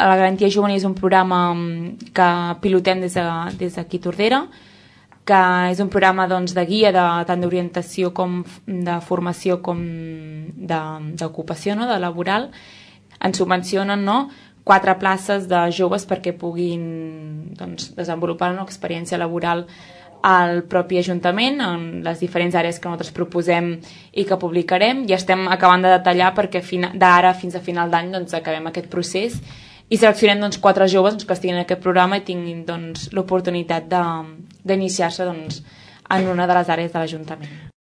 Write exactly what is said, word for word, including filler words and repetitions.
la Garantia Juvenil és un programa que pilotem des d'aquí de, Tordera, que és un programa doncs, de guia de, tant d'orientació com de formació com d'ocupació, no? De laboral. Ens subvencionen, no? quatre places de joves perquè puguin doncs, desenvolupar una experiència laboral al propi Ajuntament en les diferents àrees que nosaltres proposem i que publicarem, i estem acabant de detallar perquè d'ara fins a final d'any doncs, acabem aquest procés i seleccionem doncs, quatre joves doncs, que estiguin en aquest programa i tinguin doncs, l'oportunitat d'iniciar-se doncs, en una de les àrees de l'Ajuntament.